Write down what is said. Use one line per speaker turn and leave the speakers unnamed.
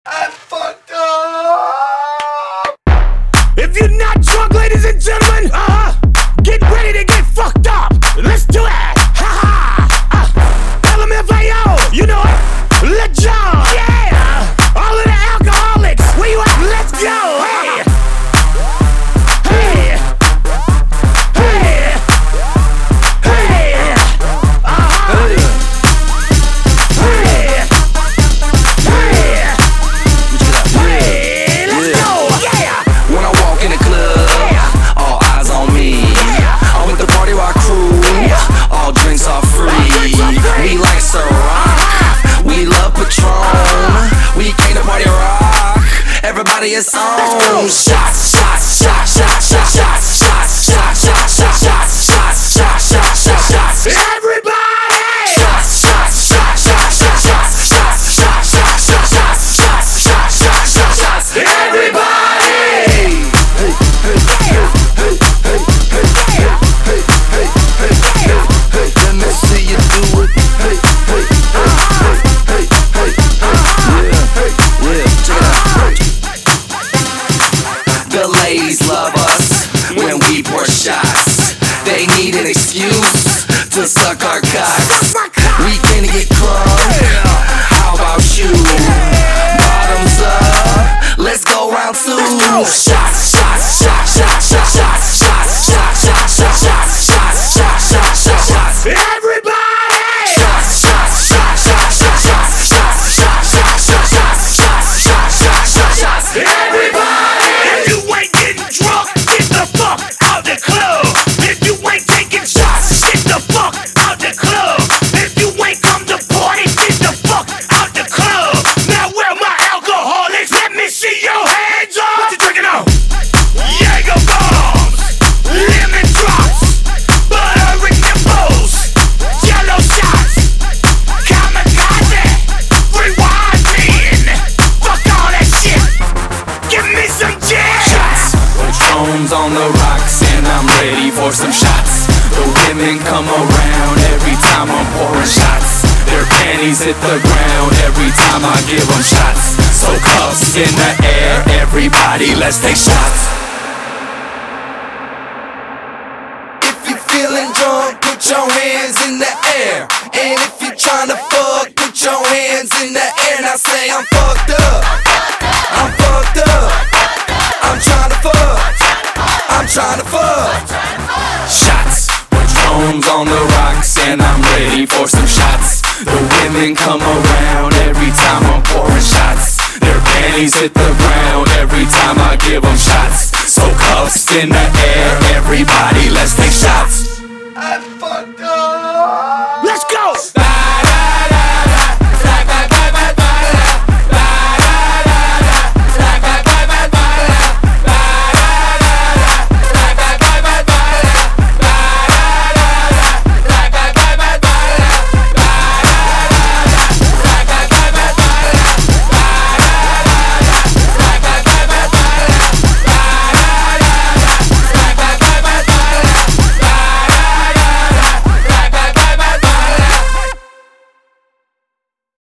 I fucked up.
If you're not drunk, ladies and gentlemen, get ready to get fucked up. Let's do it. Ha ha. LMFAO, you know it. Let John. Yeah. All of the alcoholics, where you at? Let's go. Hey. Hey. Hey. Hey. Hey. Hey. Hey. Let's go. Yeah.
When I walk in the club, all eyes on me. I'm with the party rock crew, all drinks are free. We like Ciroc, we love Patron. We came to party rock, everybody is on. Shots, shots, shots, shots, shots, shots, shots, shots, shots, shots, shots, shots, shots, shots, shots, shots.
Everybody!
Shots, shots, shots, shots, shots, shots, shots, shots, shots, shots, shots, shots, shots, shots, shots, shots. Everybody! Let me see you do it. The ladies love us when we pour shots. They need an excuse to suck our cocks. We can get crunk. How about you? Bottoms up. Let's go round two. Shots, shots, shots, shots, shots, shots, shots, shots, shots, shots, shots, shots, shots, shots, shots, shots.
Everybody!
Shots, shots, shots, shots, shots, shots, shots, shots, shots, shots, shots, shots, shots, shots, shots, shots. Everybody!
If you ain't getting drunk, get the fuck out the club. If you ain't taking shots, get the fuck out the club. If you ain't come to party, get the fuck out the club. Now where my alcoholics? Let me see your hands up. What you drinking on? Jaeger bombs, lemon drops, butter in nipples, yellow shots, kamikaze, rewind in. Fuck all that shit. Give me some jazz.
Shots. Patron's on the rocks and I'm ready for some shots. The women come around every time I'm pouring shots. Their panties hit the ground every time I give them shots. So cuffs in the air, everybody let's take shots. If you're feeling drunk, put your hands in the air. And if you're trying to fuck, put your hands in the air. Now say I'm fucked up. I'm fucked up. I'm trying to fuck. I'm trying to fuck. Shots. Patron's on the rocks and I'm ready for some shots. The women come around every time I'm pouring shots. Their panties hit the ground every time I give them shots. So cuffs in the air, everybody let's take shots. I fucked up.